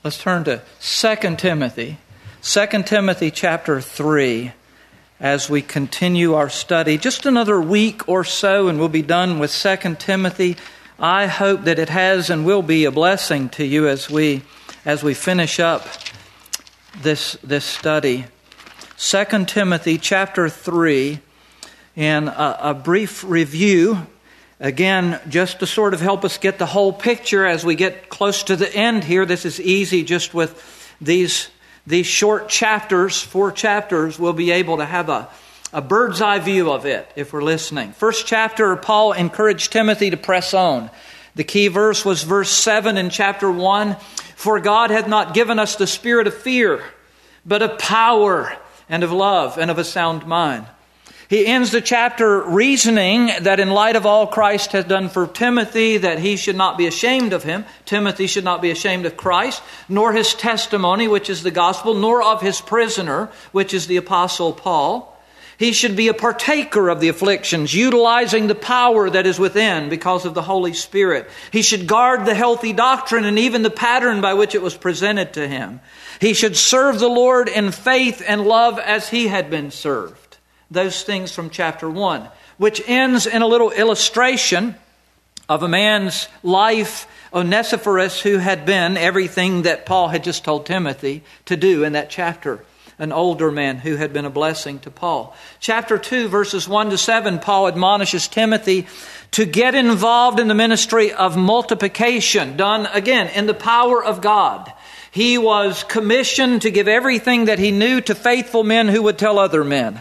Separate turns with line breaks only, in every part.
Let's turn to 2 Timothy. 2 Timothy chapter 3 as we continue our study. Just another week or so and we'll be done with 2 Timothy. I hope that it has and will be a blessing to you as we finish up this study. 2 Timothy chapter 3, and a brief review. Again, just to sort of help us get the whole picture as we get close to the end here. This is easy just with these short chapters, 4 chapters, we'll be able to have a bird's eye view of it if we're listening. First chapter, Paul encouraged Timothy to press on. The key verse was verse 7 in chapter 1. For God hath not given us the spirit of fear, but of power and of love and of a sound mind. He ends the chapter reasoning that in light of all Christ has done for Timothy, that he should not be ashamed of him. Timothy should not be ashamed of Christ, nor his testimony, which is the gospel, nor of his prisoner, which is the apostle Paul. He should be a partaker of the afflictions, utilizing the power that is within because of the Holy Spirit. He should guard the healthy doctrine and even the pattern by which it was presented to him. He should serve the Lord in faith and love as he had been served. Those things from chapter 1, which ends in a little illustration of a man's life, Onesiphorus, who had been everything that Paul had just told Timothy to do in that chapter. An older man who had been a blessing to Paul. Chapter 2, verses 1 to 7, Paul admonishes Timothy to get involved in the ministry of multiplication, done again in the power of God. He was commissioned to give everything that he knew to faithful men who would tell other men.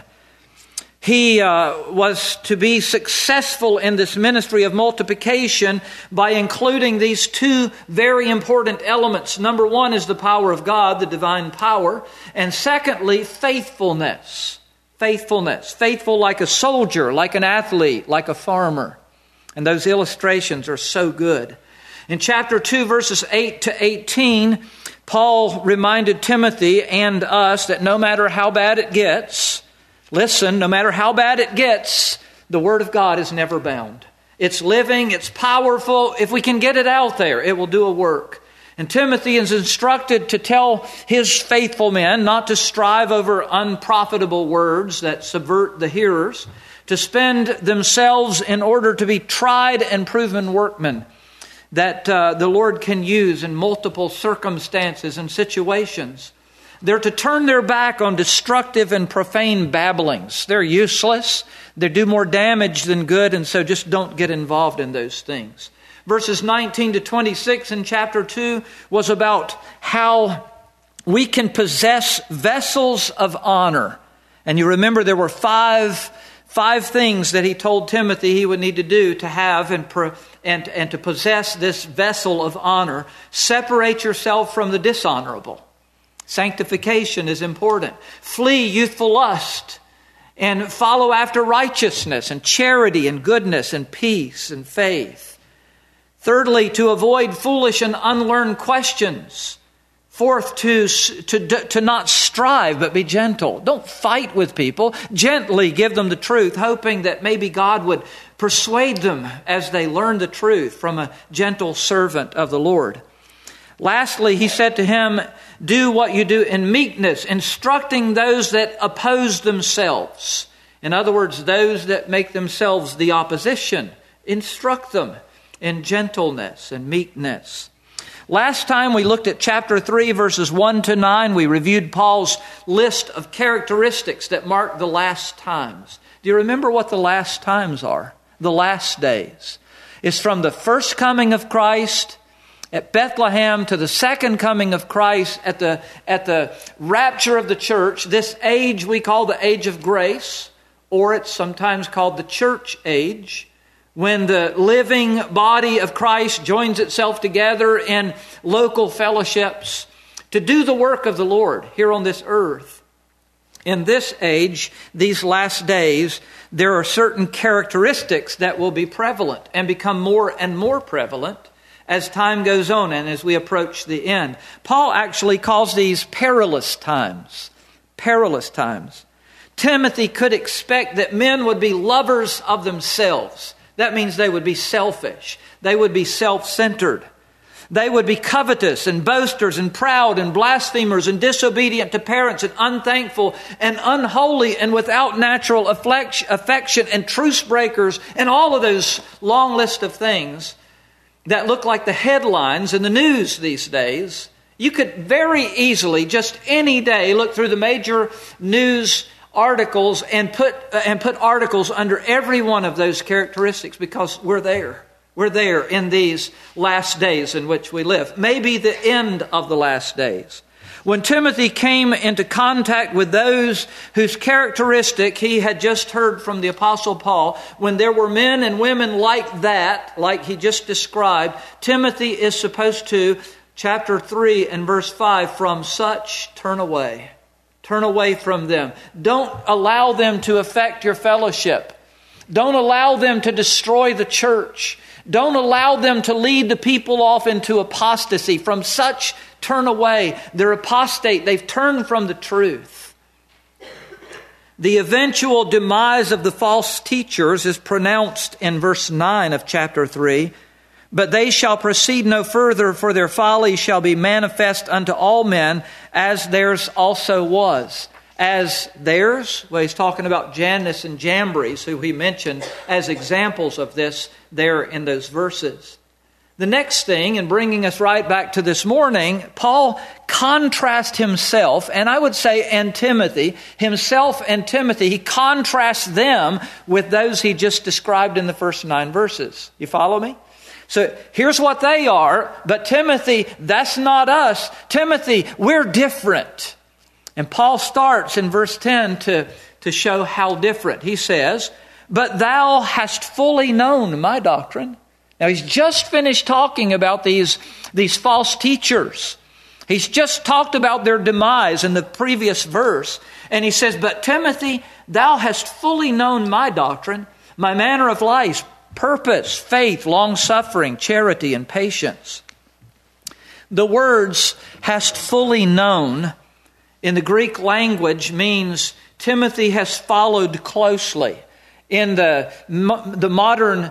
He was to be successful in this ministry of multiplication by including these 2 very important elements. Number 1 is the power of God, the divine power. And secondly, faithfulness. Faithfulness. Faithful like a soldier, like an athlete, like a farmer. And those illustrations are so good. In chapter 2, verses 8 to 18, Paul reminded Timothy and us that no matter how bad it gets, listen, no matter how bad it gets, the Word of God is never bound. It's living, it's powerful. If we can get it out there, it will do a work. And Timothy is instructed to tell his faithful men not to strive over unprofitable words that subvert the hearers, to spend themselves in order to be tried and proven workmen that the Lord can use in multiple circumstances and situations. They're to turn their back on destructive and profane babblings. They're useless. They do more damage than good, and so just don't get involved in those things. Verses 19 to 26 in chapter 2 was about how we can possess vessels of honor. And you remember there were five things that he told Timothy he would need to do to have and to possess this vessel of honor. Separate yourself from the dishonorable. Sanctification is important. Flee youthful lust and follow after righteousness and charity and goodness and peace and faith. Thirdly, to avoid foolish and unlearned questions. Fourth, to not strive but be gentle. Don't fight with people. Gently give them the truth, hoping that maybe God would persuade them as they learn the truth from a gentle servant of the Lord. Lastly, he said to him, do what you do in meekness, instructing those that oppose themselves. In other words, those that make themselves the opposition. Instruct them in gentleness and meekness. Last time we looked at chapter 3, verses 1 to 9. We reviewed Paul's list of characteristics that mark the last times. Do you remember what the last times are? The last days. It's from the first coming of Christ at Bethlehem to the second coming of Christ at the rapture of the church. This age we call the age of grace, or it's sometimes called the church age, when the living body of Christ joins itself together in local fellowships to do the work of the Lord here on this earth. In this age, these last days, there are certain characteristics that will be prevalent and become more and more prevalent as time goes on and as we approach the end. Paul actually calls these perilous times. Perilous times. Timothy could expect that men would be lovers of themselves. That means they would be selfish. They would be self-centered. They would be covetous and boasters and proud and blasphemers and disobedient to parents and unthankful and unholy and without natural affection and truce breakers and all of those long list of things that look like the headlines in the news these days. You could very easily, just any day, look through the major news articles and put articles under every one of those characteristics, because we're there. We're there in these last days in which we live. Maybe the end of the last days. When Timothy came into contact with those whose characteristic he had just heard from the Apostle Paul, when there were men and women like that, like he just described, Timothy is supposed to, chapter 3 and verse 5, from such turn away. Turn away from them. Don't allow them to affect your fellowship. Don't allow them to destroy the church. Don't allow them to lead the people off into apostasy. From such turn away. They're apostate. They've turned from the truth. The eventual demise of the false teachers is pronounced in verse 9 of chapter 3. But they shall proceed no further, for their folly shall be manifest unto all men, as theirs also was. As theirs, well, he's talking about Jannes and Jambres, who he mentioned as examples of this there in those verses. The next thing, in bringing us right back to this morning, Paul contrasts himself, and I would say and Timothy, himself and Timothy, he contrasts them with those he just described in the first 9 verses. You follow me? So here's what they are, but Timothy, that's not us. Timothy, we're different. And Paul starts in verse 10 to show how different. He says, but thou hast fully known my doctrine. Now he's just finished talking about these false teachers. He's just talked about their demise in the previous verse. And he says, but Timothy, thou hast fully known my doctrine, my manner of life, purpose, faith, long-suffering, charity, and patience. The words hast fully known in the Greek language means Timothy has followed closely. In the modern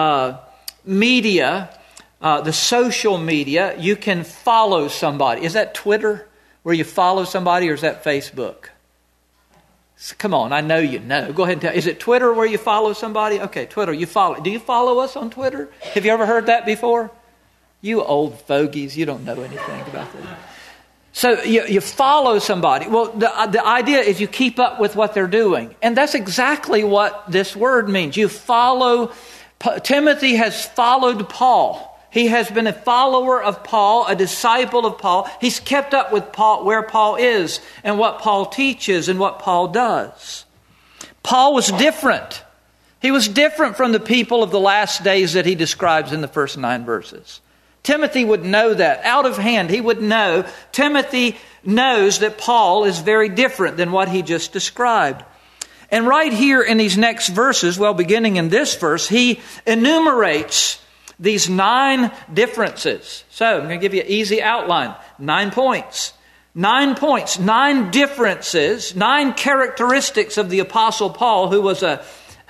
media, the social media, you can follow somebody. Is that Twitter where you follow somebody, or is that Facebook? Come on, I know you know. Go ahead and tell. Is it Twitter where you follow somebody? Okay, Twitter, you follow. Do you follow us on Twitter? Have you ever heard that before? You old fogies, you don't know anything about that. So you follow somebody. Well, the idea is you keep up with what they're doing. And that's exactly what this word means. You follow. Timothy has followed Paul. He has been a follower of Paul, a disciple of Paul. He's kept up with Paul, where Paul is and what Paul teaches and what Paul does. Paul was different. He was different from the people of the last days that he describes in the first 9 verses. Timothy would know that. Out of hand, he would know. Timothy knows that Paul is very different than what he just described. And right here in these next verses, well, beginning in this verse, he enumerates these 9 differences. So I'm going to give you an easy outline. 9 points. 9 points. 9 differences. 9 characteristics of the Apostle Paul, who was a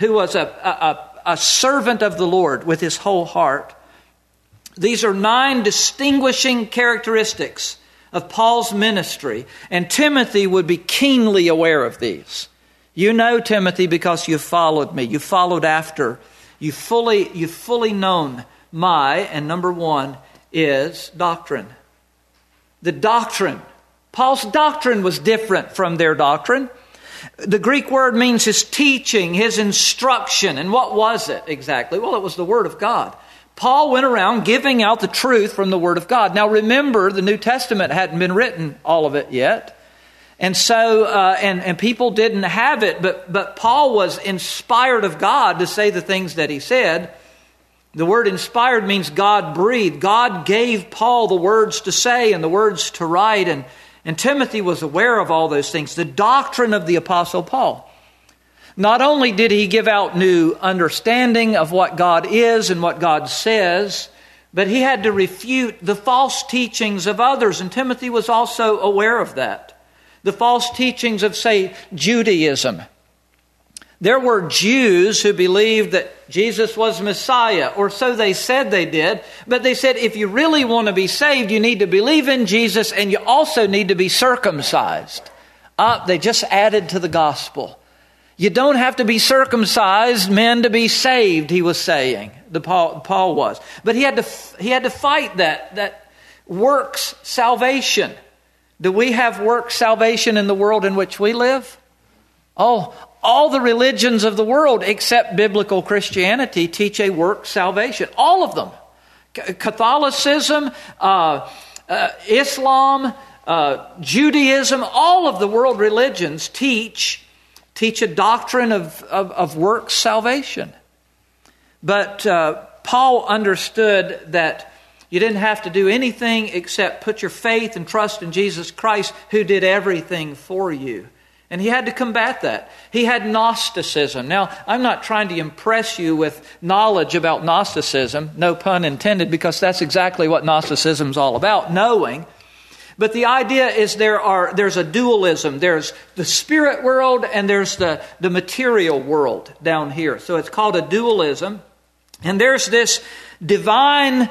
servant of the Lord with his whole heart. These are 9 distinguishing characteristics of Paul's ministry, and Timothy would be keenly aware of these. You know, Timothy, because you've followed me. You followed after. You've fully known my, and number 1 is doctrine. The doctrine. Paul's doctrine was different from their doctrine. The Greek word means his teaching, his instruction. And what was it exactly? Well, it was the Word of God. Paul went around giving out the truth from the Word of God. Now remember, the New Testament hadn't been written, all of it yet. And so, and people didn't have it, but Paul was inspired of God to say the things that he said. The word inspired means God breathed. God gave Paul the words to say and the words to write, and Timothy was aware of all those things. The doctrine of the Apostle Paul. Not only did he give out new understanding of what God is and what God says, but he had to refute the false teachings of others, and Timothy was also aware of that. The false teachings of, say, Judaism. There were Jews who believed that Jesus was Messiah, or so they said they did. But they said, if you really want to be saved, you need to believe in Jesus, and you also need to be circumcised. They just added to the gospel. You don't have to be circumcised, men, to be saved, he was saying. Paul was. But he had to fight that works salvation. Do we have works salvation in the world in which we live? Oh, all the religions of the world except biblical Christianity teach a work salvation. All of them. Catholicism, Islam, Judaism, all of the world religions teach a doctrine of works salvation. But Paul understood that you didn't have to do anything except put your faith and trust in Jesus Christ, who did everything for you. And he had to combat that. He had Gnosticism. Now, I'm not trying to impress you with knowledge about Gnosticism, no pun intended, because that's exactly what Gnosticism is all about, knowing. But the idea is there's a dualism. There's the spirit world and there's the material world down here. So it's called a dualism. And there's this divine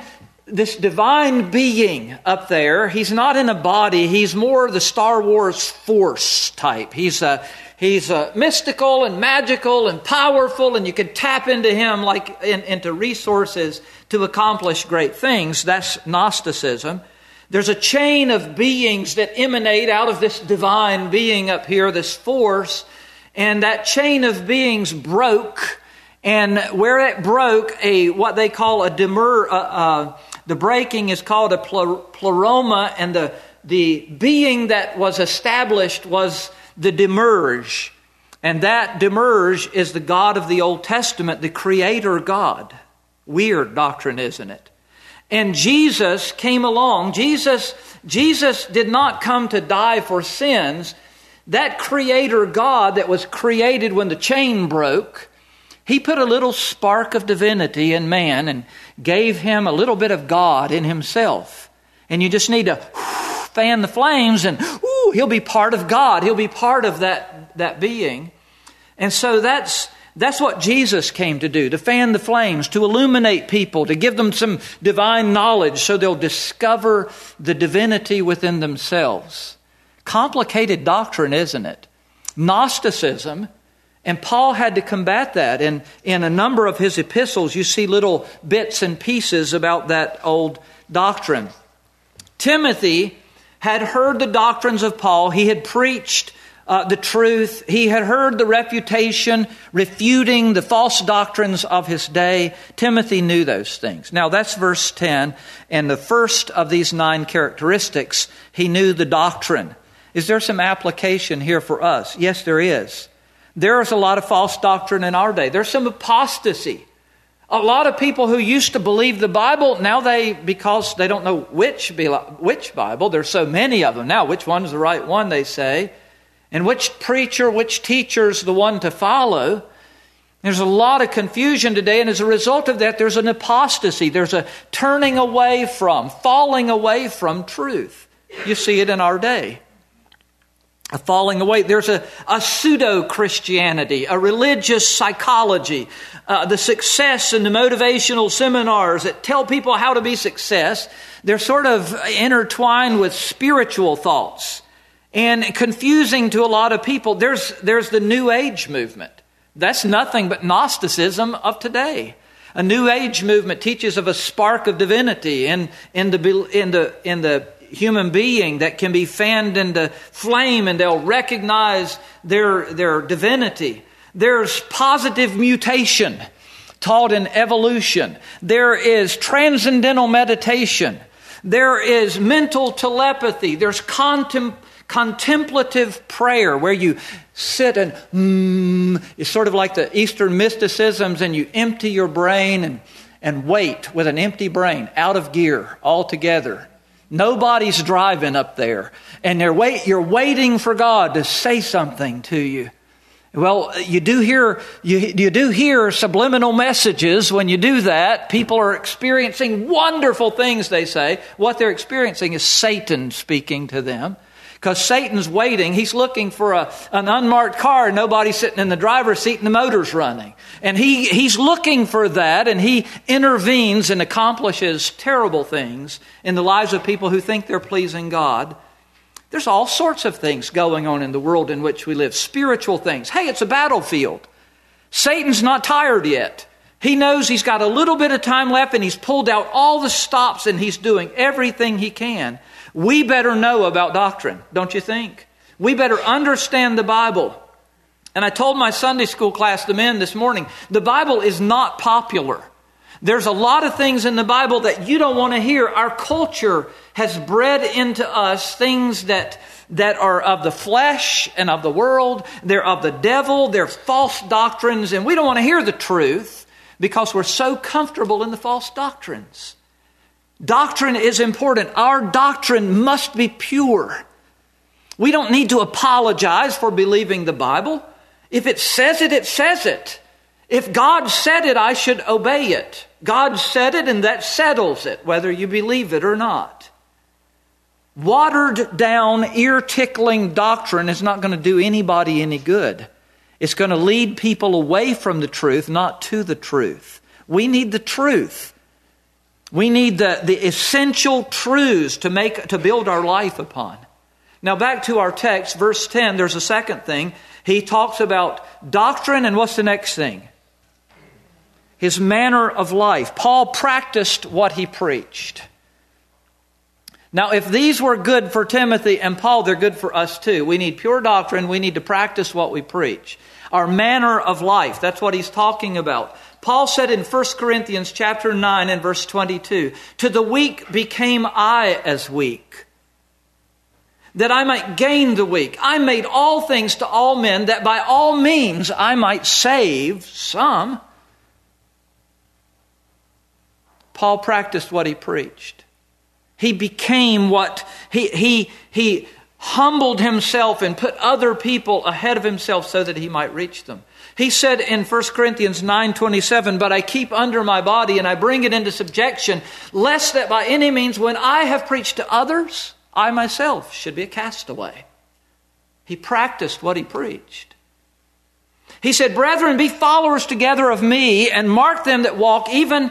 being up there. He's not in a body. He's more the Star Wars Force type. He's mystical and magical and powerful, and you can tap into him like into resources to accomplish great things. That's Gnosticism. There's a chain of beings that emanate out of this divine being up here, this force, and that chain of beings broke. And where it broke, what they call a the breaking is called a pleroma, and the being that was established was the Demerge. And that Demerge is the God of the Old Testament, the Creator God. Weird doctrine, isn't it? And Jesus came along. Jesus did not come to die for sins. That Creator God that was created when the chain broke, He put a little spark of divinity in man and gave him a little bit of God in himself. And you just need to fan the flames and he'll be part of God. He'll be part of that being. And so that's what Jesus came to do, to fan the flames, to illuminate people, to give them some divine knowledge so they'll discover the divinity within themselves. Complicated doctrine, isn't it? Gnosticism. And Paul had to combat that. And in a number of his epistles, you see little bits and pieces about that old doctrine. Timothy had heard the doctrines of Paul. He had preached the truth. He had heard the refutation, refuting the false doctrines of his day. Timothy knew those things. Now that's verse 10. And the first of these 9 characteristics, he knew the doctrine. Is there some application here for us? Yes, there is. There's a lot of false doctrine in our day. There's some apostasy. A lot of people who used to believe the Bible, now because they don't know which Bible, there's so many of them now, which one's the right one, they say, and which preacher, which teacher's the one to follow. There's a lot of confusion today, and as a result of that, there's an apostasy. There's a turning away from, falling away from truth. You see it in our day. A falling away. There's a pseudo-Christianity, a religious psychology, the success and the motivational seminars that tell people how to be success. They're sort of intertwined with spiritual thoughts and confusing to a lot of people. There's the New Age movement. That's nothing but Gnosticism of today. A New Age movement teaches of a spark of divinity in the human being that can be fanned into flame and they'll recognize their divinity. There's positive mutation taught in evolution. There is transcendental meditation. There is mental telepathy. There's contemplative prayer where you sit and it's sort of like the Eastern mysticisms, and you empty your brain and wait with an empty brain, out of gear altogether. Nobody's driving up there. And you're waiting for God to say something to you. Well, you do hear subliminal messages when you do that. People are experiencing wonderful things, they say. What they're experiencing is Satan speaking to them. Because Satan's waiting. He's looking for an unmarked car, nobody's sitting in the driver's seat and the motor's running. And he's looking for that, and he intervenes and accomplishes terrible things in the lives of people who think they're pleasing God. There's all sorts of things going on in the world in which we live. Spiritual things. Hey, it's a battlefield. Satan's not tired yet. He knows he's got a little bit of time left, and he's pulled out all the stops, and he's doing everything he can. We better know about doctrine, don't you think? We better understand the Bible. And I told my Sunday school class, the men, this morning, the Bible is not popular. There's a lot of things in the Bible that you don't want to hear. Our culture has bred into us things that are of the flesh and of the world. They're of the devil. They're false doctrines. And we don't want to hear the truth because we're so comfortable in the false doctrines. Doctrine is important. Our doctrine must be pure. We don't need to apologize for believing the Bible. If it says it, it says it. If God said it, I should obey it. God said it, and that settles it, whether you believe it or not. Watered down, ear-tickling doctrine is not going to do anybody any good. It's going to lead people away from the truth, not to the truth. We need the truth. We need the essential truths to build our life upon. Now back to our text, verse 10, there's a second thing. He talks about doctrine, and what's the next thing? His manner of life. Paul practiced what he preached. Now if these were good for Timothy and Paul, they're good for us too. We need pure doctrine. We need to practice what we preach. Our manner of life, that's what he's talking about. Paul said in 1 Corinthians chapter 9 and verse 22, "To the weak became I as weak, that I might gain the weak. I made all things to all men, that by all means I might save some." Paul practiced what he preached. He became what he humbled himself and put other people ahead of himself so that he might reach them. He said in 1 Corinthians 9:27, "But I keep under my body and I bring it into subjection, lest that by any means when I have preached to others, I myself should be a castaway." He practiced what he preached. He said, "Brethren, be followers together of me, and mark them that walk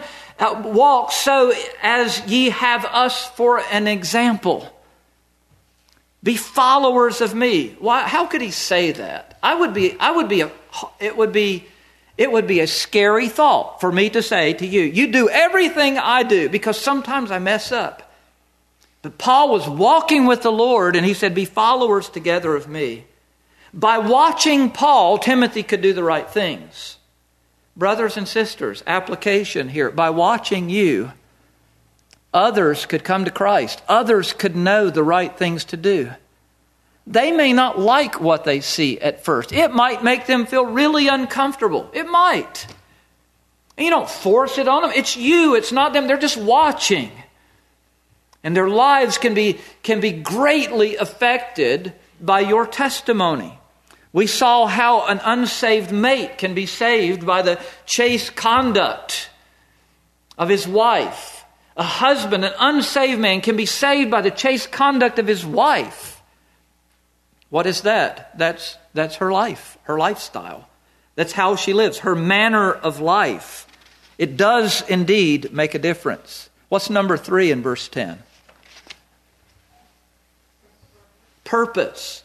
so as ye have us for an example." Be followers of me. Why? How could he say that? It would be a scary thought for me to say to you, you do everything I do, because sometimes I mess up. But Paul was walking with the Lord, and he said, be followers together of me. By watching Paul, Timothy could do the right things. Brothers and sisters, application here. By watching you, others could come to Christ. Others could know the right things to do. They may not like what they see at first. It might make them feel really uncomfortable. It might. And you don't force it on them. It's you. It's not them. They're just watching. And their lives can be greatly affected by your testimony. We saw how an unsaved mate can be saved by the chaste conduct of his wife. A husband, an unsaved man, can be saved by the chaste conduct of his wife. What is that? That's her life, her lifestyle. That's how she lives, her manner of life. It does indeed make a difference. What's number 3 in verse 10? Purpose.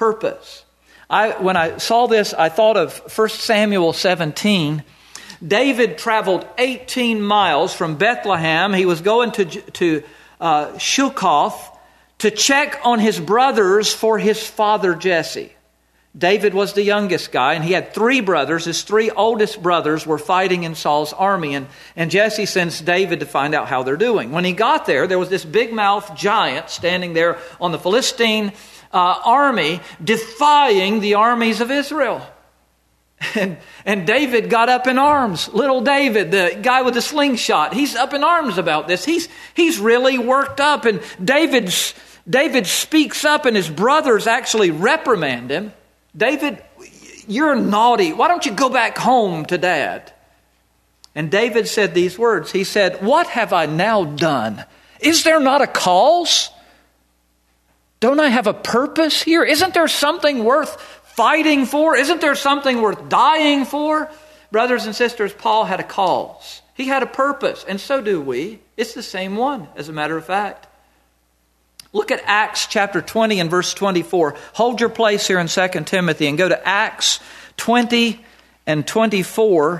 When I saw this, I thought of 1 Samuel 17. David traveled 18 miles from Bethlehem. He was going to Shukoth to check on his brothers for his father Jesse. David was the youngest guy, and he had 3 brothers. His 3 oldest brothers were fighting in Saul's army, and Jesse sends David to find out how they're doing. When he got there was this big-mouthed giant standing there on the Philistine army, defying the armies of Israel. And David got up in arms. Little David, the guy with the slingshot, he's up in arms about this. He's really worked up, and David speaks up, and his brothers actually reprimand him. David, you're naughty. Why don't you go back home to Dad? And David said these words. He said, what have I now done? Is there not a cause? Don't I have a purpose here? Isn't there something worth fighting for? Isn't there something worth dying for? Brothers and sisters, Paul had a cause. He had a purpose, and so do we. It's the same one, as a matter of fact. Look at Acts chapter 20 and verse 24. Hold your place here in 2 Timothy and go to Acts 20 and 24.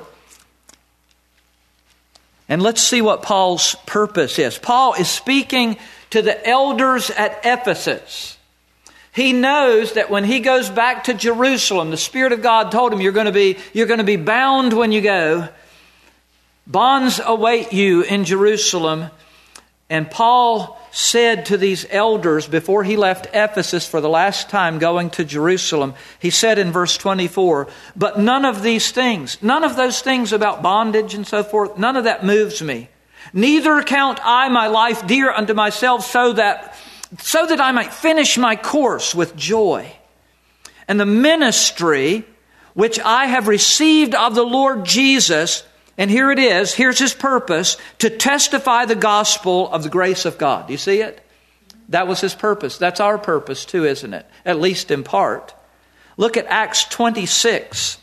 And let's see what Paul's purpose is. Paul is speaking to the elders at Ephesus. He knows that when he goes back to Jerusalem, the Spirit of God told him, you're going to be bound when you go. Bonds await you in Jerusalem. And Paul said to these elders before he left Ephesus for the last time going to Jerusalem, he said in verse 24, but none of these things, none of those things about bondage and so forth, none of that moves me. Neither count I my life dear unto myself so that I might finish my course with joy. And the ministry which I have received of the Lord Jesus, and here it is, here's his purpose, to testify the gospel of the grace of God. Do you see it? That was his purpose. That's our purpose too, isn't it? At least in part. Look at Acts 26.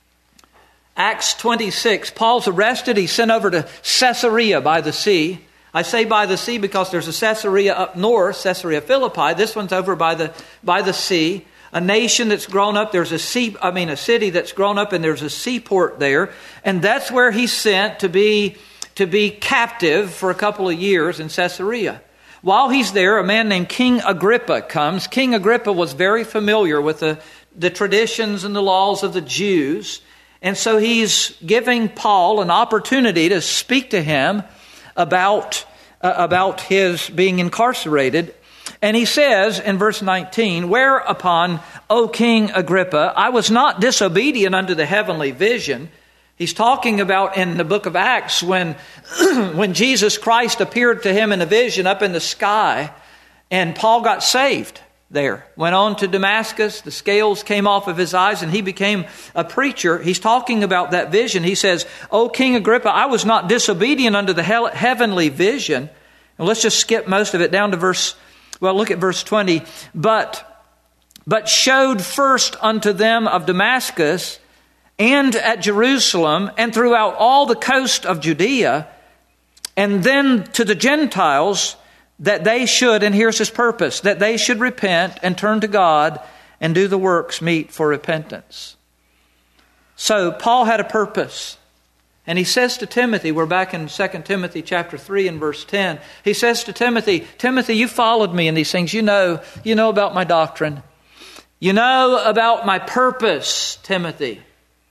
Acts 26. Paul's arrested. He's sent over to Caesarea by the sea. I say by the sea because there's a Caesarea up north, Caesarea Philippi. This one's over by the sea. A nation that's grown up, a city that's grown up, and there's a seaport there. And that's where he's sent to be captive for a couple of years in Caesarea. While he's there, a man named King Agrippa comes. King Agrippa was very familiar with the traditions and the laws of the Jews. And so he's giving Paul an opportunity to speak to him about his being incarcerated. And he says in verse 19, whereupon, O King Agrippa, I was not disobedient unto the heavenly vision. He's talking about in the book of Acts when Jesus Christ appeared to him in a vision up in the sky, and Paul got saved there. Went on to Damascus, the scales came off of his eyes, and he became a preacher. He's talking about that vision. He says, O King Agrippa, I was not disobedient unto the heavenly vision. And let's just skip most of it down to look at verse 20. But showed first unto them of Damascus and at Jerusalem and throughout all the coast of Judea, and then to the Gentiles, that they should, and here's his purpose, that they should repent and turn to God and do the works meet for repentance. So Paul had a purpose. And he says to Timothy, we're back in 2 Timothy chapter 3 and verse 10. He says to Timothy, you followed me in these things. You know about my doctrine. You know about my purpose, Timothy.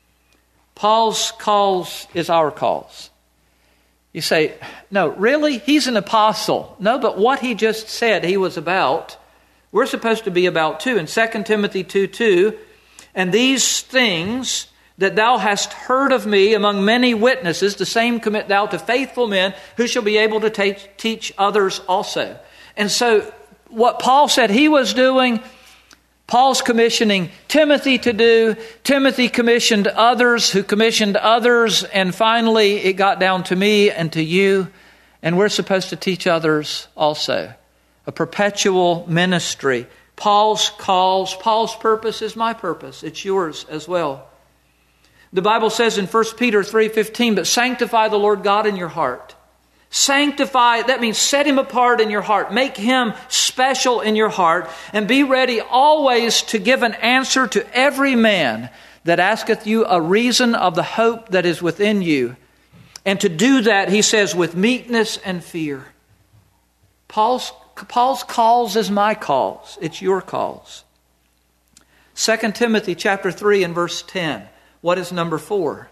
Paul's cause is our cause. You say, no, really? He's an apostle. No, but what he just said he was about, we're supposed to be about too. In 2 Timothy 2:2, and these things that thou hast heard of me among many witnesses, the same commit thou to faithful men who shall be able to teach others also. And so what Paul said he was doing, Paul's commissioning Timothy to do. Timothy commissioned others who commissioned others. And finally, it got down to me and to you. And we're supposed to teach others also. A perpetual ministry. Paul's purpose is my purpose. It's yours as well. The Bible says in 1 Peter 3:15, but sanctify the Lord God in your heart. Sanctify, that means set him apart in your heart. Make him special in your heart. And be ready always to give an answer to every man that asketh you a reason of the hope that is within you. And to do that, he says, with meekness and fear. Paul's cause is my cause. It's your cause. 2 Timothy chapter 3 and verse 10. What is number 4?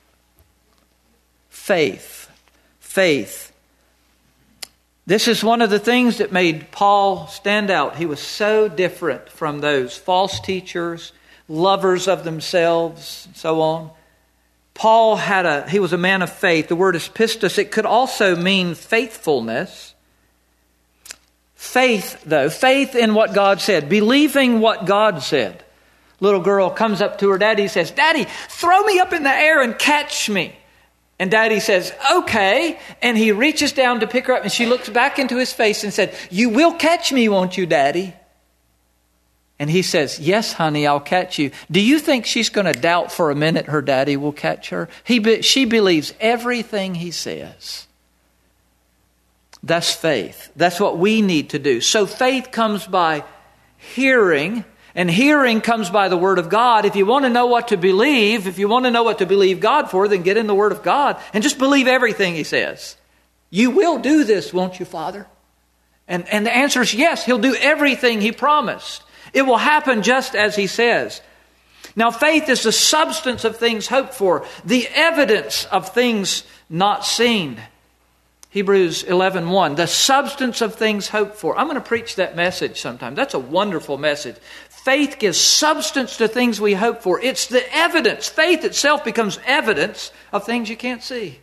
Faith. Faith. This is one of the things that made Paul stand out. He was so different from those false teachers, lovers of themselves, and so on. Paul he was a man of faith. The word is pistis. It could also mean faithfulness. Faith, though, faith in what God said, believing what God said. Little girl comes up to her daddy and says, "Daddy, throw me up in the air and catch me." And Daddy says, "Okay." And he reaches down to pick her up, and she looks back into his face and said, "You will catch me, won't you, Daddy?" And he says, "Yes, honey, I'll catch you." Do you think she's going to doubt for a minute her daddy will catch her? She believes everything he says. That's faith. That's what we need to do. So faith comes by hearing, and hearing comes by the Word of God. If you want to know what to believe, if you want to know what to believe God for, then get in the Word of God and just believe everything He says. You will do this, won't you, Father? And the answer is yes, He'll do everything He promised. It will happen just as He says. Now, faith is the substance of things hoped for, the evidence of things not seen. Hebrews 11:1, the substance of things hoped for. I'm going to preach that message sometime. That's a wonderful message. Faith gives substance to things we hope for. It's the evidence. Faith itself becomes evidence of things you can't see.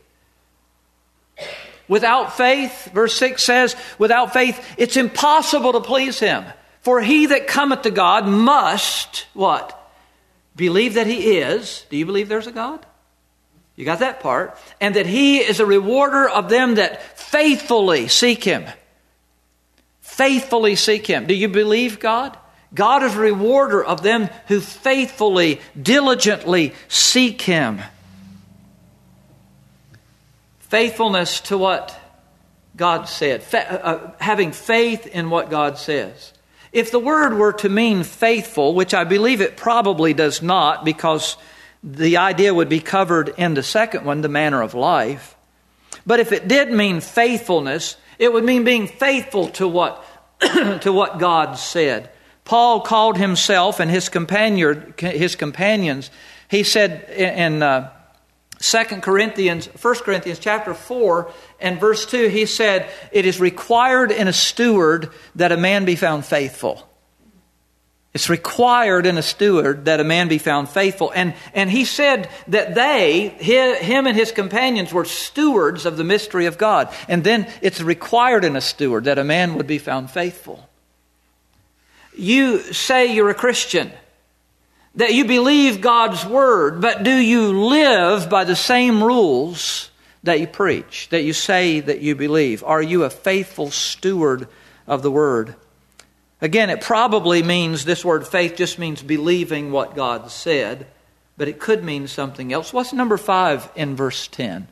Without faith, verse 6 says, without faith, it's impossible to please Him. For he that cometh to God must, what? Believe that He is. Do you believe there's a God? You got that part. And that He is a rewarder of them that faithfully seek Him. Faithfully seek Him. Do you believe God? God is a rewarder of them who faithfully, diligently seek Him. Faithfulness to what God said. Having faith in what God says. If the word were to mean faithful, which I believe it probably does not, because the idea would be covered in the second one, the manner of life. But if it did mean faithfulness, it would mean being faithful to what to what God said. Paul called himself and his companions. He said in 1 Corinthians chapter 4 and verse 2, he said, "It is required in a steward that a man be found faithful." It's required in a steward that a man be found faithful. And he said that him and his companions were stewards of the mystery of God. And then it's required in a steward that a man would be found faithful. You say you're a Christian, that you believe God's Word, but do you live by the same rules that you preach, that you say that you believe? Are you a faithful steward of the Word? Again, it probably means, this word faith just means believing what God said, but it could mean something else. What's number 5 in verse 10?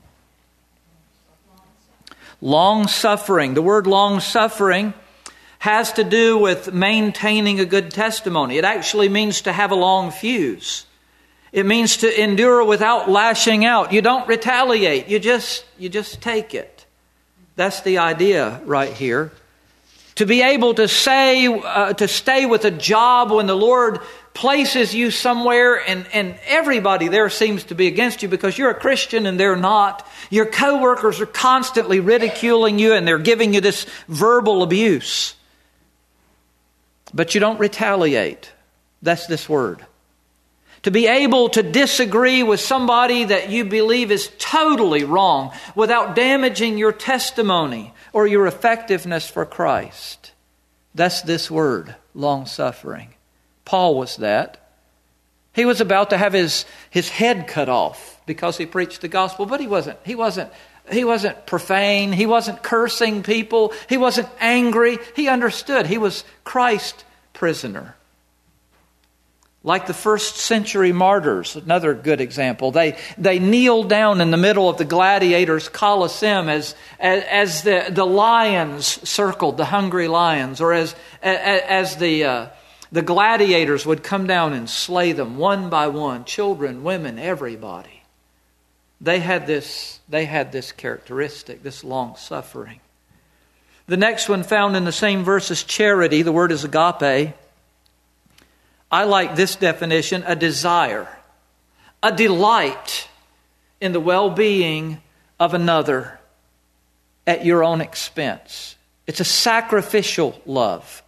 Long-suffering. The word long-suffering has to do with maintaining a good testimony. It actually means to have a long fuse. It means to endure without lashing out. You don't retaliate. You just take it. That's the idea right here. To be able to stay with a job when the Lord places you somewhere and everybody there seems to be against you because you're a Christian and they're not. Your coworkers are constantly ridiculing you and they're giving you this verbal abuse. But you don't retaliate. That's this word. To be able to disagree with somebody that you believe is totally wrong without damaging your testimony or your effectiveness for Christ. That's this word, long-suffering. Paul was that. He was about to have his head cut off because he preached the gospel, but he wasn't profane. He wasn't cursing people. He wasn't angry. He understood. He was Christ's prisoner. Like the first century martyrs, another good example. They kneeled down in the middle of the gladiators' Colosseum as the lions circled, the hungry lions, or as the gladiators would come down and slay them one by one, children, women, everybody. They had this characteristic, this long suffering. The next one found in the same verse is charity. The word is agape. I like this definition, a desire, a delight in the well-being of another at your own expense. It's a sacrificial love,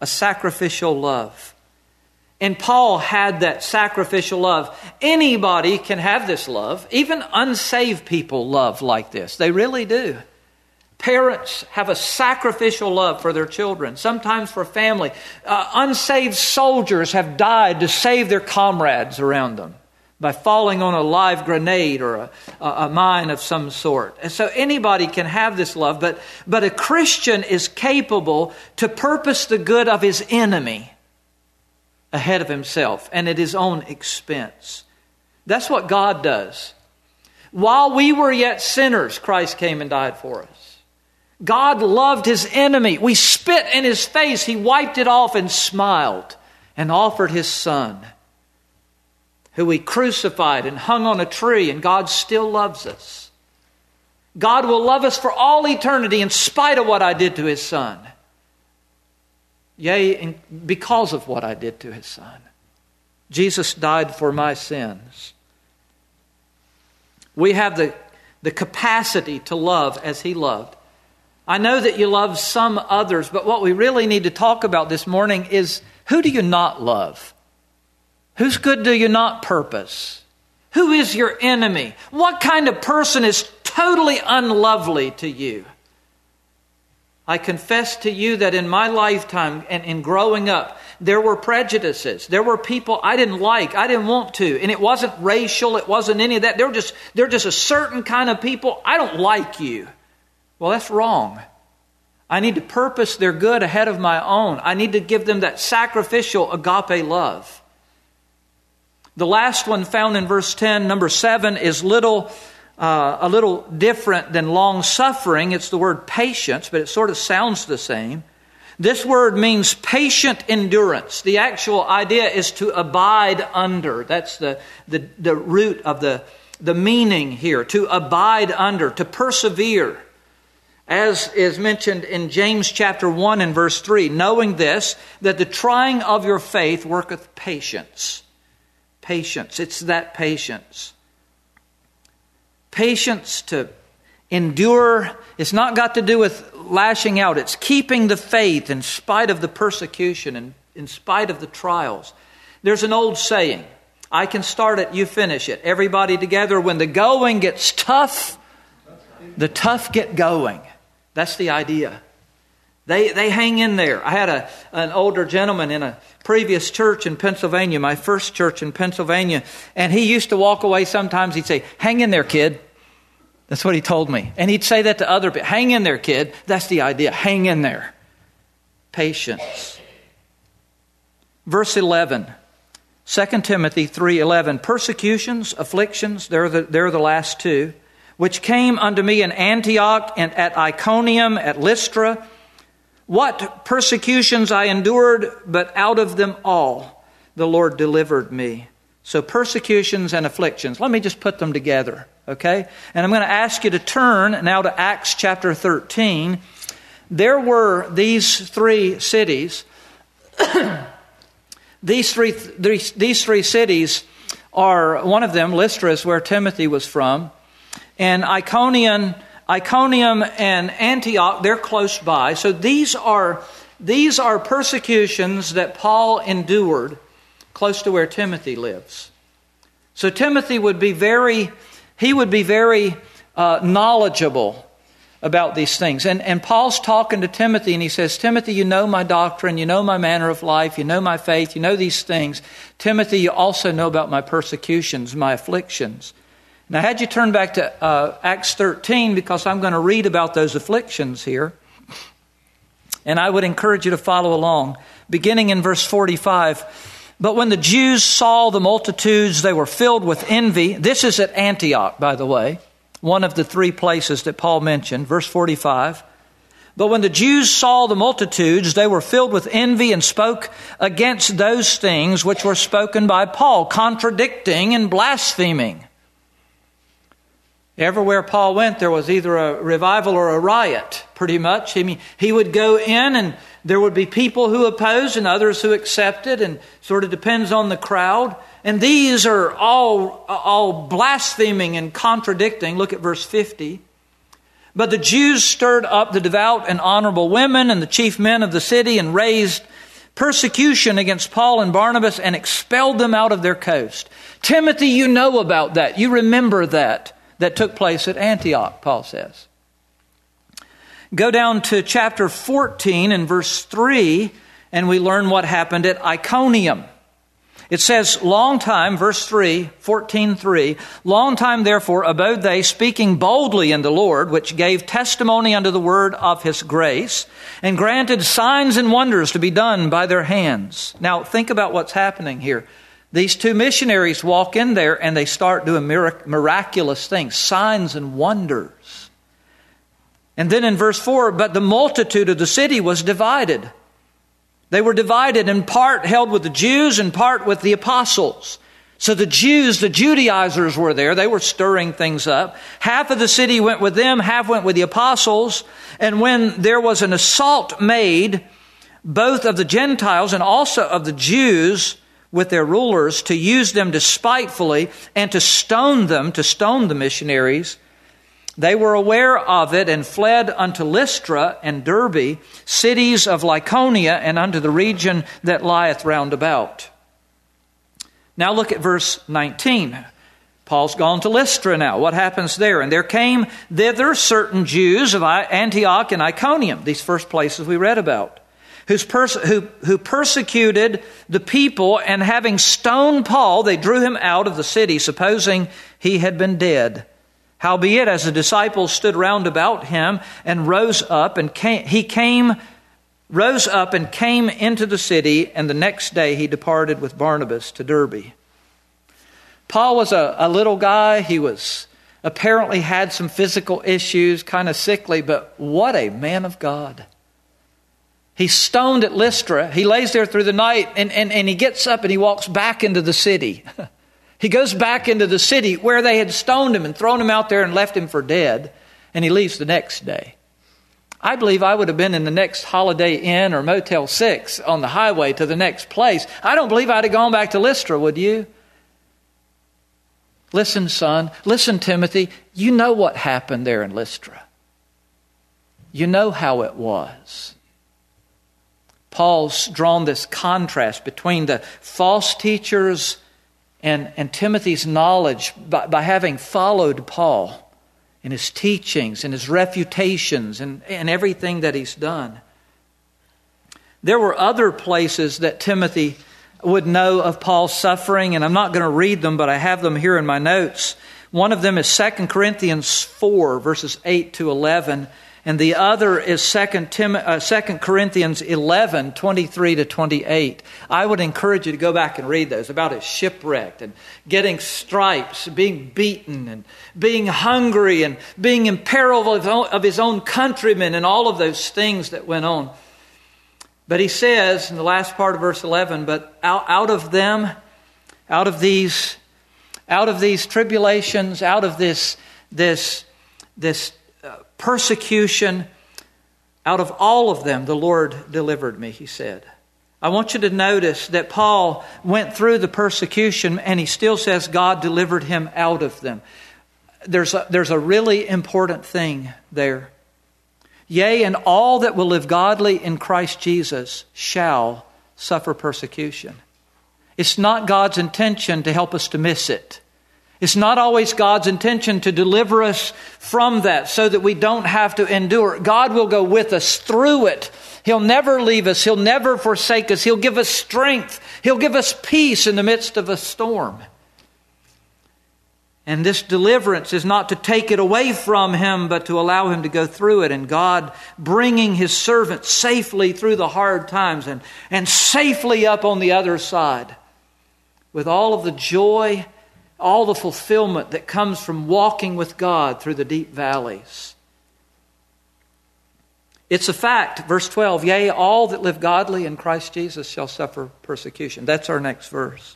And Paul had that sacrificial love. Anybody can have this love. Even unsaved people love like this. They really do. Parents have a sacrificial love for their children, sometimes for family. Unsaved soldiers have died to save their comrades around them by falling on a live grenade or a mine of some sort. And so anybody can have this love, but a Christian is capable to purpose the good of his enemy ahead of himself and at his own expense. That's what God does. While we were yet sinners, Christ came and died for us. God loved his enemy. We spit in his face. He wiped it off and smiled and offered his Son, who he crucified and hung on a tree, and God still loves us. God will love us for all eternity in spite of what I did to his Son. Yea, because of what I did to his Son. Jesus died for my sins. We have the capacity to love as he loved. I know that you love some others, but what we really need to talk about this morning is, who do you not love? Whose good do you not purpose? Who is your enemy? What kind of person is totally unlovely to you? I confess to you that in my lifetime and in growing up, there were prejudices. There were people I didn't like, I didn't want to. And it wasn't racial, it wasn't any of that. They're just a certain kind of people. I don't like you. Well, that's wrong. I need to purpose their good ahead of my own. I need to give them that sacrificial agape love. The last one found in verse 10, number 7, is a little different than long-suffering. It's the word patience, but it sort of sounds the same. This word means patient endurance. The actual idea is to abide under. That's the root of the meaning here. To abide under, to persevere. As is mentioned in James chapter 1 and verse 3, knowing this, that the trying of your faith worketh patience. Patience, it's that patience. Patience to endure, it's not got to do with lashing out. It's keeping the faith in spite of the persecution and in spite of the trials. There's an old saying, I can start it, you finish it. Everybody together, when the going gets tough, the tough get going. That's the idea. They hang in there. I had an older gentleman in a previous church in Pennsylvania, my first church in Pennsylvania, and he used to walk away sometimes. He'd say, hang in there, kid. That's what he told me. And he'd say that to other people. Hang in there, kid. That's the idea. Hang in there. Patience. Verse 11. 2 Timothy 3:11. Persecutions, afflictions, they're the last two, which came unto me in Antioch and at Iconium, at Lystra. What persecutions I endured, but out of them all the Lord delivered me. So persecutions and afflictions. Let me just put them together, okay? And I'm going to ask you to turn now to Acts chapter 13. There were these three cities. These three cities are, one of them, Lystra, is where Timothy was from. And Iconium and Antioch, they're close by. So these are persecutions that Paul endured close to where Timothy lives. So Timothy would be very knowledgeable about these things. And Paul's talking to Timothy and he says, Timothy, you know my doctrine, you know my manner of life, you know my faith, you know these things. Timothy, you also know about my persecutions, my afflictions. Now, I had you turn back to Acts 13 because I'm going to read about those afflictions here. And I would encourage you to follow along. Beginning in verse 45. But when the Jews saw the multitudes, they were filled with envy. This is at Antioch, by the way. One of the three places that Paul mentioned. Verse 45. But when the Jews saw the multitudes, they were filled with envy and spoke against those things which were spoken by Paul, contradicting and blaspheming. Everywhere Paul went, there was either a revival or a riot, pretty much. I mean, he would go in and there would be people who opposed and others who accepted, and sort of depends on the crowd. And these are all blaspheming and contradicting. Look at verse 50. But the Jews stirred up the devout and honorable women and the chief men of the city and raised persecution against Paul and Barnabas and expelled them out of their coast. Timothy, you know about that. You remember that took place at Antioch, Paul says. Go down to chapter 14 and verse 3, and we learn what happened at Iconium. It says, long time, verse 3, 14:3, long time therefore abode they, speaking boldly in the Lord, which gave testimony unto the word of his grace, and granted signs and wonders to be done by their hands. Now, think about what's happening here. These two missionaries walk in there and they start doing miraculous things, signs and wonders. And then in verse 4, but the multitude of the city was divided. They were divided, in part held with the Jews, in part with the apostles. So the Jews, the Judaizers were there. They were stirring things up. Half of the city went with them, half went with the apostles. And when there was an assault made, both of the Gentiles and also of the Jews with their rulers, to use them despitefully and to stone the missionaries, they were aware of it and fled unto Lystra and Derbe, cities of Lycaonia, and unto the region that lieth round about. Now look at verse 19. Paul's gone to Lystra now. What happens there? And there came thither certain Jews of Antioch and Iconium, these first places we read about, who persecuted the people, and having stoned Paul, they drew him out of the city, supposing he had been dead. Howbeit, as the disciples stood round about him, and rose up and came into the city, and the next day he departed with Barnabas to Derbe. Paul was a little guy. He was apparently had some physical issues, kind of sickly, but what a man of God. He's stoned at Lystra. He lays there through the night, and he gets up and he walks back into the city. He goes back into the city where they had stoned him and thrown him out there and left him for dead, and he leaves the next day. I believe I would have been in the next Holiday Inn or Motel 6 on the highway to the next place. I don't believe I'd have gone back to Lystra, would you? Listen, son. Listen, Timothy. You know what happened there in Lystra. You know how it was. Paul's drawn this contrast between the false teachers and Timothy's knowledge by having followed Paul in his teachings and his refutations and everything that he's done. There were other places that Timothy would know of Paul's suffering, and I'm not going to read them, but I have them here in my notes. One of them is 2 Corinthians 4, verses 8 to 11. And the other is 2 Corinthians 11, 23 to 28. I would encourage you to go back and read those about his shipwrecked and getting stripes, being beaten and being hungry and being in peril of his own countrymen and all of those things that went on. But he says in the last part of verse 11, but out of these tribulations, out of this persecution, out of all of them, the Lord delivered me, he said. I want you to notice that Paul went through the persecution and he still says God delivered him out of them. There's a really important thing there. Yea, and all that will live godly in Christ Jesus shall suffer persecution. It's not God's intention to help us to miss it. It's not always God's intention to deliver us from that so that we don't have to endure. God will go with us through it. He'll never leave us. He'll never forsake us. He'll give us strength. He'll give us peace in the midst of a storm. And this deliverance is not to take it away from him, but to allow him to go through it. And God bringing his servant safely through the hard times and safely up on the other side with all of the joy, all the fulfillment that comes from walking with God through the deep valleys. It's a fact, verse 12, yea, all that live godly in Christ Jesus shall suffer persecution. That's our next verse.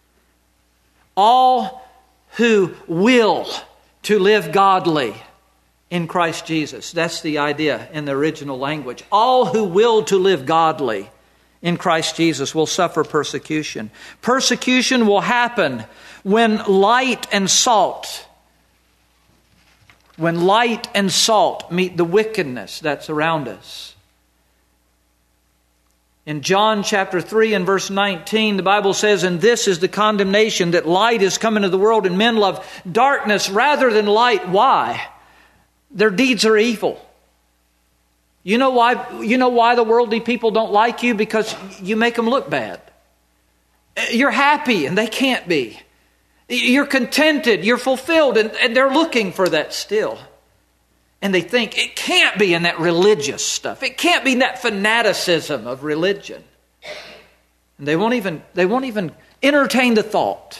All who will to live godly in Christ Jesus. That's the idea in the original language. All who will to live godly in Christ Jesus will suffer persecution. Persecution will happen when light and salt meet the wickedness that's around us. In John chapter 3 and verse 19, the Bible says, and this is the condemnation, that light is come into the world, and men love darkness rather than light. Why? Their deeds are evil. You know why the worldly people don't like you? Because you make them look bad. You're happy and they can't be. You're contented, you're fulfilled, and they're looking for that still. And they think it can't be in that religious stuff. It can't be in that fanaticism of religion. And they won't even entertain the thought.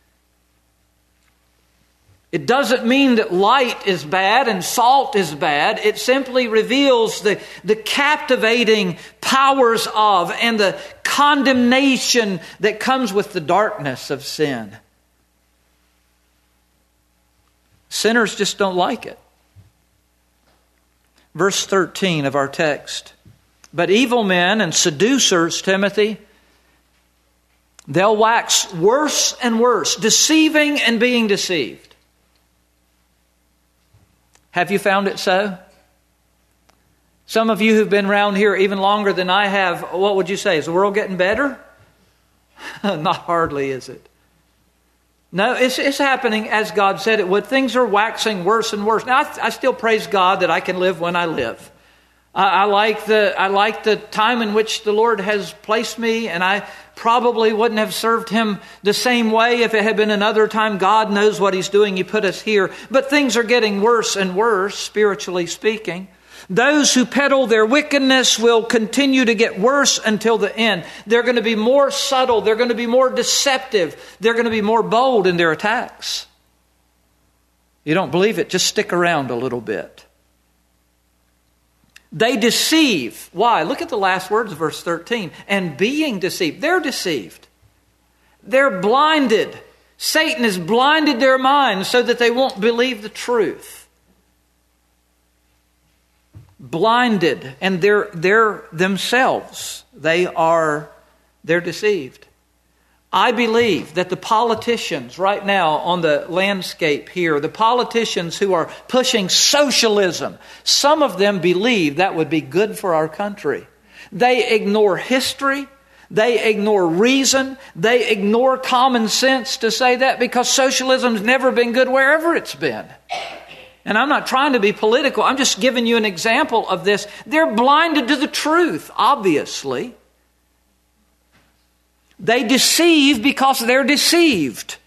It doesn't mean that light is bad and salt is bad. It simply reveals the captivating powers of and the condemnation that comes with the darkness of sin. Sinners just don't like it. Verse 13 of our text. But evil men and seducers, Timothy, they'll wax worse and worse, deceiving and being deceived. Have you found it so? Some of you who've been around here even longer than I have, what would you say? Is the world getting better? Not hardly, is it? No, it's happening as God said it would. Things are waxing worse and worse. Now, I still praise God that I can live when I live. I like the time in which the Lord has placed me, and I probably wouldn't have served Him the same way if it had been another time. God knows what He's doing. He put us here. But things are getting worse and worse, spiritually speaking. Those who peddle their wickedness will continue to get worse until the end. They're going to be more subtle. They're going to be more deceptive. They're going to be more bold in their attacks. You don't believe it? Just stick around a little bit. They deceive. Why? Look at the last words of verse 13. And being deceived. They're deceived. They're blinded. Satan has blinded their minds so that they won't believe the truth. Blinded. And they're themselves. They're deceived. I believe that the politicians right now on the landscape here, the politicians who are pushing socialism, some of them believe that would be good for our country. They ignore history. They ignore reason. They ignore common sense to say that because socialism's never been good wherever it's been. And I'm not trying to be political. I'm just giving you an example of this. They're blinded to the truth, obviously. They deceive because they're deceived.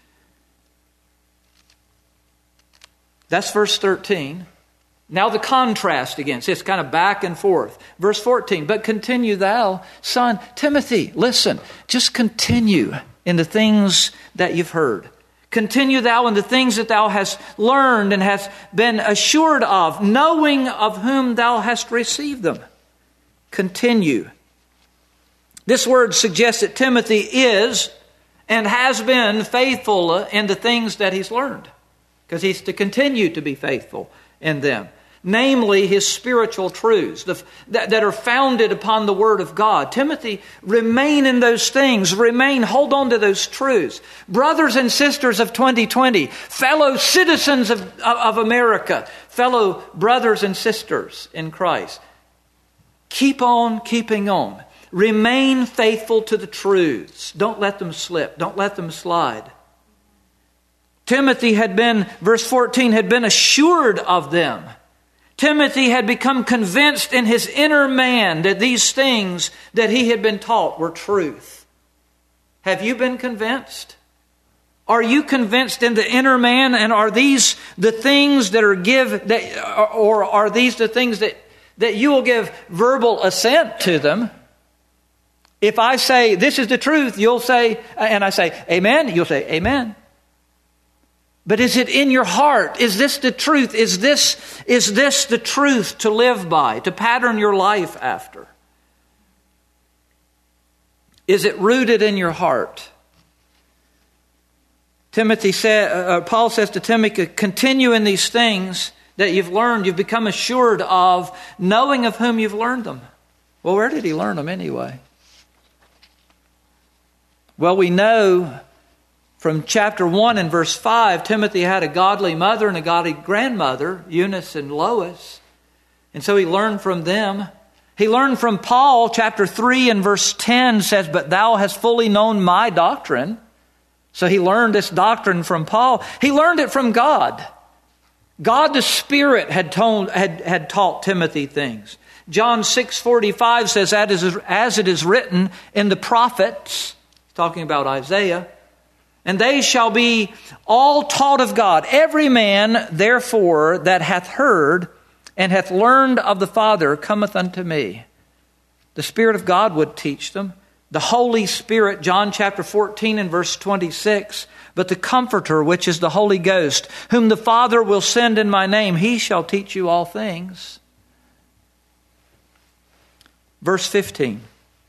That's verse 13. Now the contrast again. So it's kind of back and forth. Verse 14. But continue thou, son Timothy. Listen, just continue in the things that you've heard. Continue thou in the things that thou hast learned and hast been assured of, knowing of whom thou hast received them. Continue. This word suggests that Timothy is and has been faithful in the things that he's learned, because he's to continue to be faithful in them. Namely, his spiritual truths that are founded upon the Word of God. Timothy, remain in those things. Hold on to those truths. Brothers and sisters of 2020, fellow citizens of America, fellow brothers and sisters in Christ, keep on keeping on. Remain faithful to the truths. Don't let them slip. Don't let them slide. Timothy verse 14, had been assured of them. Timothy had become convinced in his inner man that these things that he had been taught were truth. Have you been convinced? Are you convinced in the inner man? And are these the things that or are these the things that you will give verbal assent to them? If I say, this is the truth, you'll say, and I say, amen, you'll say, amen. But is it in your heart? Is this the truth? Is this the truth to live by, to pattern your life after? Is it rooted in your heart? Paul says to Timothy, continue in these things that you've learned, you've become assured of, knowing of whom you've learned them. Well, where did he learn them anyway? Well, we know from chapter 1 and verse 5, Timothy had a godly mother and a godly grandmother, Eunice and Lois. And so he learned from them. He learned from Paul. Chapter 3 and verse 10 says, but thou hast fully known my doctrine. So he learned this doctrine from Paul. He learned it from God. God the Spirit had taught Timothy things. John 6:45 says, as it is written in the prophets, talking about Isaiah, and they shall be all taught of God. Every man, therefore, that hath heard and hath learned of the Father cometh unto me. The Spirit of God would teach them. The Holy Spirit, John chapter 14 and verse 26, but the Comforter, which is the Holy Ghost, whom the Father will send in my name, he shall teach you all things. Verse 15.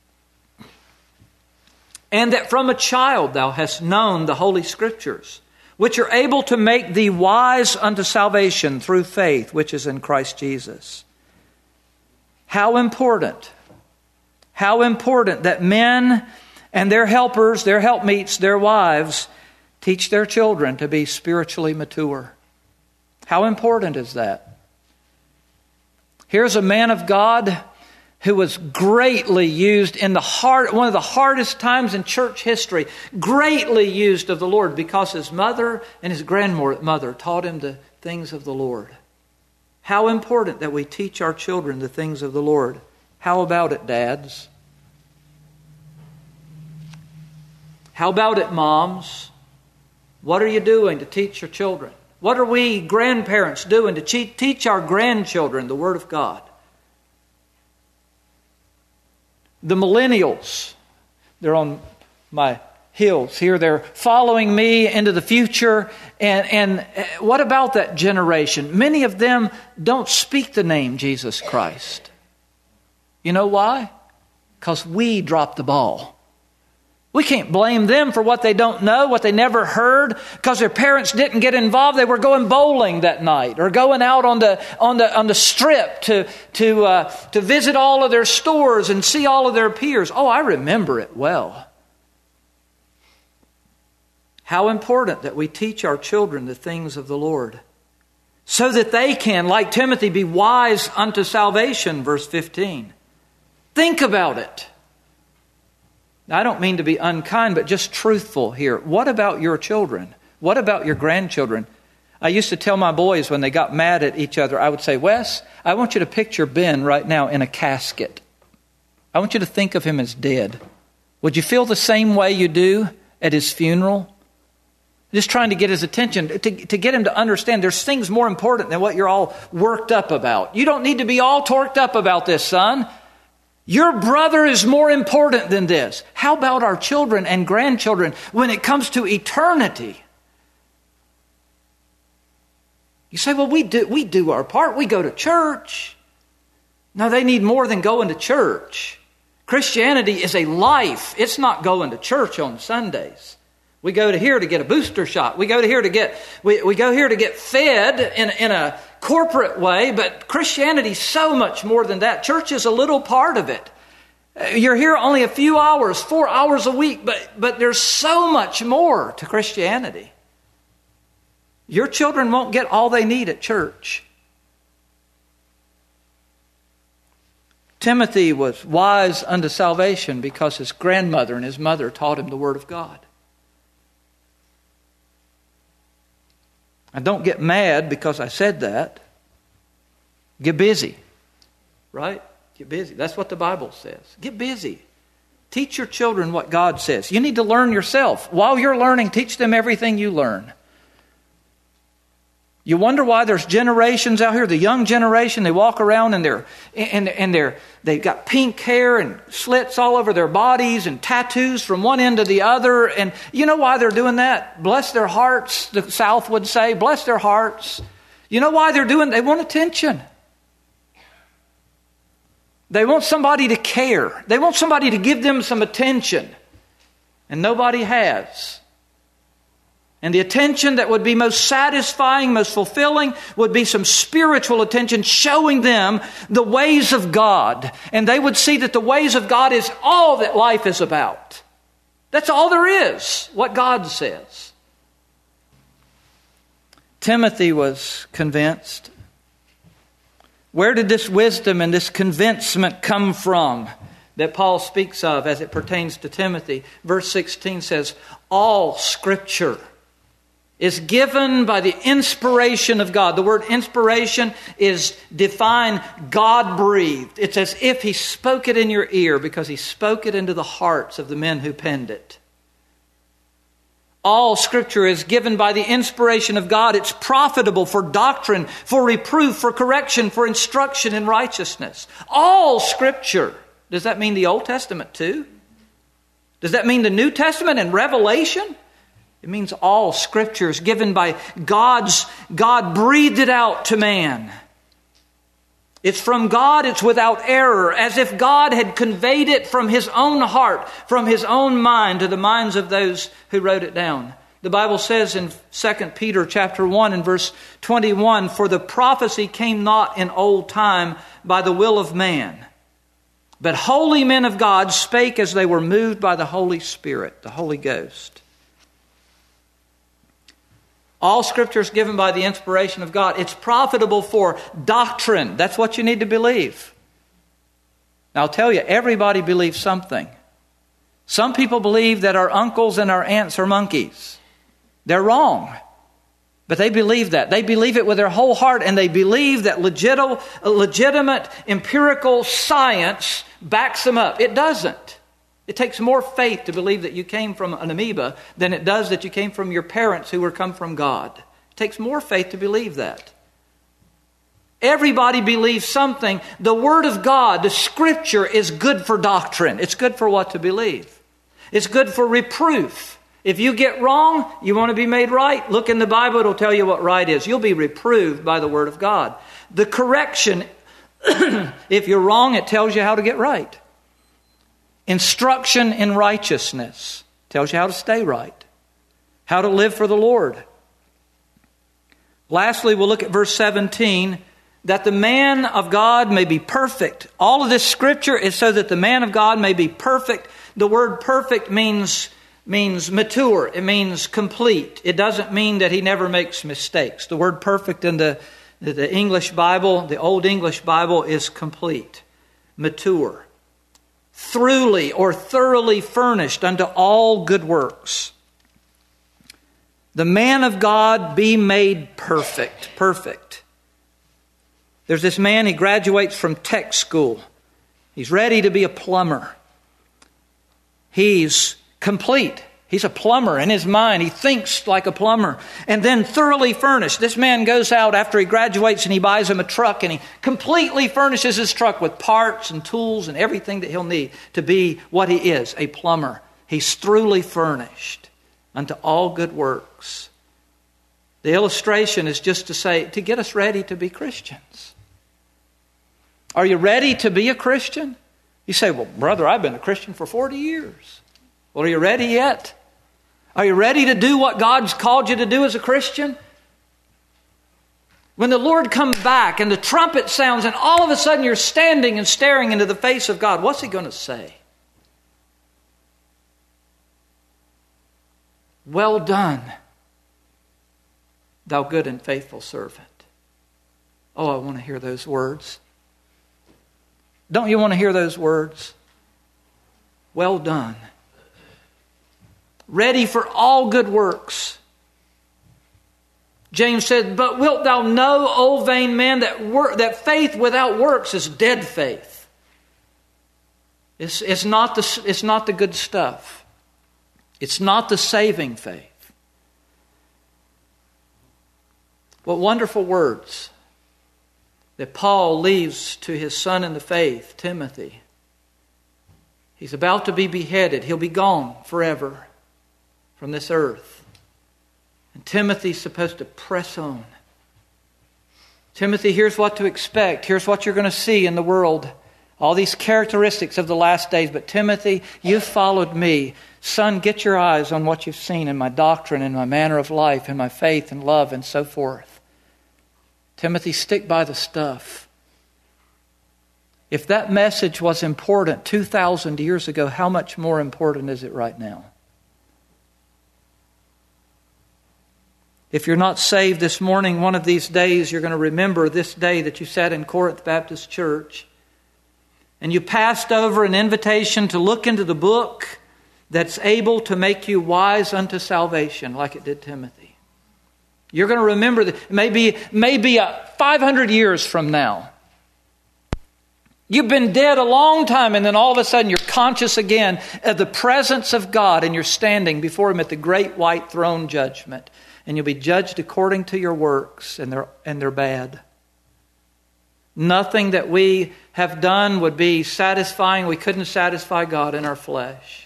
And that from a child thou hast known the Holy Scriptures, which are able to make thee wise unto salvation through faith, which is in Christ Jesus. How important that men and their helpers, their helpmeets, their wives, teach their children to be spiritually mature. How important is that? Here's a man of God who was greatly used in one of the hardest times in church history, greatly used of the Lord because his mother and his grandmother taught him the things of the Lord. How important that we teach our children the things of the Lord. How about it, dads? How about it, moms? What are you doing to teach your children? What are we grandparents doing to teach our grandchildren the Word of God? The millennials, they're on my heels here. They're following me into the future. And what about that generation? Many of them don't speak the name Jesus Christ. You know why? Because we dropped the ball. We can't blame them for what they don't know, what they never heard, because their parents didn't get involved. They were going bowling that night, or going out on the strip to visit all of their stores and see all of their peers. Oh, I remember it well. How important that we teach our children the things of the Lord, so that they can, like Timothy, be wise unto salvation. Verse 15. Think about it. I don't mean to be unkind, but just truthful here. What about your children? What about your grandchildren? I used to tell my boys when they got mad at each other, I would say, Wes, I want you to picture Ben right now in a casket. I want you to think of him as dead. Would you feel the same way you do at his funeral? Just trying to get his attention, to get him to understand there's things more important than what you're all worked up about. You don't need to be all torqued up about this, son. Your brother is more important than this. How about our children and grandchildren when it comes to eternity? You say, well, we do our part. We go to church. No, they need more than going to church. Christianity is a life. It's not going to church on Sundays. We go to here to get a booster shot. We go to here to get fed in a corporate way, but Christianity is so much more than that. Church is a little part of it. You're here only a few hours, 4 hours a week, but there's so much more to Christianity. Your children won't get all they need at church. Timothy was wise unto salvation because his grandmother and his mother taught him the Word of God. And don't get mad because I said that. Get busy. Right? Get busy. That's what the Bible says. Get busy. Teach your children what God says. You need to learn yourself. While you're learning, teach them everything you learn. You wonder why there's generations out here, the young generation, they walk around and they've got pink hair and slits all over their bodies and tattoos from one end to the other. And you know why they're doing that? Bless their hearts, the South would say. Bless their hearts. You know why they're doing it? They want attention. They want somebody to care. They want somebody to give them some attention. And nobody has. And the attention that would be most satisfying, most fulfilling, would be some spiritual attention, showing them the ways of God. And they would see that the ways of God is all that life is about. That's all there is, what God says. Timothy was convinced. Where did this wisdom and this convincement come from that Paul speaks of as it pertains to Timothy? Verse 16 says, all Scripture is given by the inspiration of God. The word inspiration is defined God-breathed. It's as if He spoke it in your ear because He spoke it into the hearts of the men who penned it. All Scripture is given by the inspiration of God. It's profitable for doctrine, for reproof, for correction, for instruction in righteousness. All Scripture. Does that mean the Old Testament too? Does that mean the New Testament and Revelation? It means all Scripture is given by God breathed it out to man. It's from God, it's without error, as if God had conveyed it from His own heart, from His own mind to the minds of those who wrote it down. The Bible says in 2 Peter chapter 1 and verse 21, "For the prophecy came not in old time by the will of man, but holy men of God spake as they were moved by the Holy Spirit," the Holy Ghost. All Scripture is given by the inspiration of God. It's profitable for doctrine. That's what you need to believe. Now I'll tell you, everybody believes something. Some people believe that our uncles and our aunts are monkeys. They're wrong. But they believe that. They believe it with their whole heart, and they believe that legitimate empirical science backs them up. It doesn't. It takes more faith to believe that you came from an amoeba than it does that you came from your parents who were come from God. It takes more faith to believe that. Everybody believes something. The Word of God, the Scripture, is good for doctrine. It's good for what to believe. It's good for reproof. If you get wrong, you want to be made right, look in the Bible, it'll tell you what right is. You'll be reproved by the Word of God. The correction, if you're wrong, it tells you how to get right. Instruction in righteousness tells you how to stay right, how to live for the Lord. Lastly, we'll look at verse 17, that the man of God may be perfect. All of this Scripture is so that the man of God may be perfect. The word perfect means mature. It means complete. It doesn't mean that he never makes mistakes. The word perfect in the English Bible, the Old English Bible, is complete, mature, throughly or thoroughly furnished unto all good works. The man of God be made perfect. Perfect. There's this man, he graduates from tech school. He's ready to be a plumber. He's complete. He's a plumber in his mind. He thinks like a plumber. And then thoroughly furnished. This man goes out after he graduates and he buys him a truck, and he completely furnishes his truck with parts and tools and everything that he'll need to be what he is, a plumber. He's thoroughly furnished unto all good works. The illustration is just to say, to get us ready to be Christians. Are you ready to be a Christian? You say, well, brother, I've been a Christian for 40 years. Well, are you ready yet? Are you ready to do what God's called you to do as a Christian? When the Lord comes back and the trumpet sounds and all of a sudden you're standing and staring into the face of God, what's He going to say? Well done, thou good and faithful servant. Oh, I want to hear those words. Don't you want to hear those words? Well done. Ready for all good works. James said, but wilt thou know, O vain man, that faith without works is dead faith. It's not the good stuff. It's not the saving faith. What wonderful words that Paul leaves to his son in the faith, Timothy. He's about to be beheaded. He'll be gone forever from this earth. And Timothy's supposed to press on. Timothy, here's what to expect. Here's what you're going to see in the world. All these characteristics of the last days. But Timothy, you've followed me. Son, get your eyes on what you've seen in my doctrine, in my manner of life, in my faith and love and so forth. Timothy, stick by the stuff. If that message was important 2,000 years ago, how much more important is it right now? If you're not saved this morning, one of these days you're going to remember this day that you sat in Corinth Baptist Church and you passed over an invitation to look into the book that's able to make you wise unto salvation, like it did Timothy. You're going to remember that maybe 500 years from now. You've been dead a long time, and then all of a sudden you're conscious again of the presence of God, and you're standing before Him at the great white throne judgment. And you'll be judged according to your works, and they're bad. Nothing that we have done would be satisfying. We couldn't satisfy God in our flesh.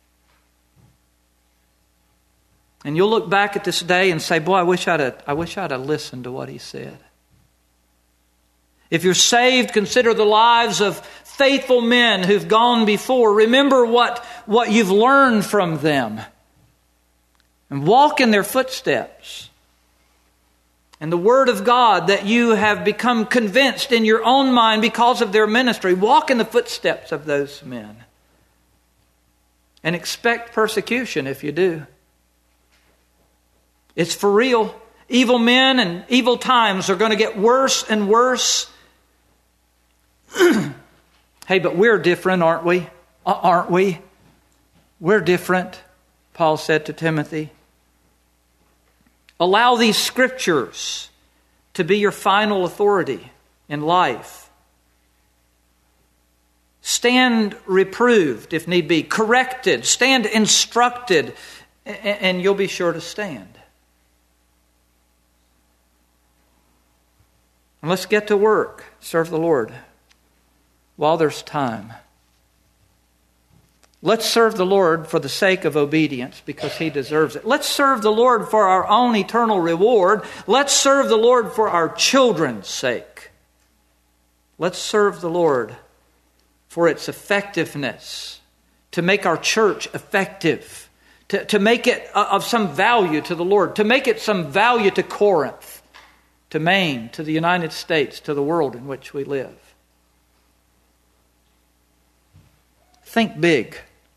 And you'll look back at this day and say, boy, I wish I'd have listened to what He said. If you're saved, consider the lives of faithful men who've gone before. Remember what you've learned from them. And walk in their footsteps. And the Word of God that you have become convinced in your own mind because of their ministry. Walk in the footsteps of those men. And expect persecution if you do. It's for real. Evil men and evil times are going to get worse and worse. Hey, but we're different, aren't we? Aren't we? We're different, Paul said to Timothy. Allow these scriptures to be your final authority in life. Stand reproved, if need be, corrected, stand instructed, and you'll be sure to stand. And let's get to work, serve the Lord while there's time. Let's serve the Lord for the sake of obedience because He deserves it. Let's serve the Lord for our own eternal reward. Let's serve the Lord for our children's sake. Let's serve the Lord for its effectiveness, to make our church effective, to make it of some value to the Lord, to make it some value to Corinth, to Maine, to the United States, to the world in which we live. Think big.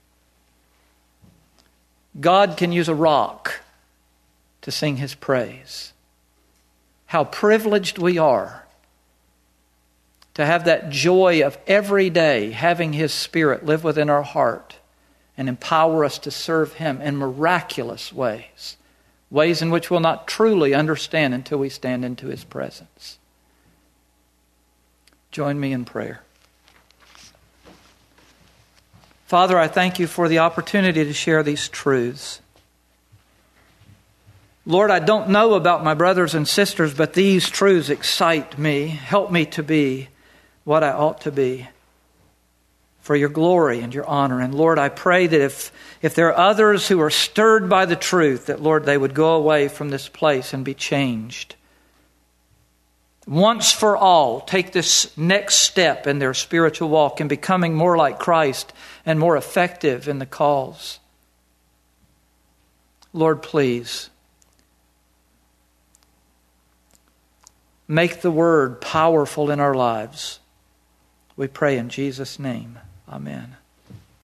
God can use a rock to sing His praise. How privileged we are to have that joy of every day having His Spirit live within our heart and empower us to serve Him in miraculous ways. Ways in which we'll not truly understand until we stand into His presence. Join me in prayer. Father, I thank You for the opportunity to share these truths. Lord, I don't know about my brothers and sisters, but these truths excite me. Help me to be what I ought to be for Your glory and Your honor. And Lord, I pray that if there are others who are stirred by the truth, that Lord, they would go away from this place and be changed. Once for all, take this next step in their spiritual walk in becoming more like Christ and more effective in the cause. Lord, please make the Word powerful in our lives. We pray in Jesus' name. Amen.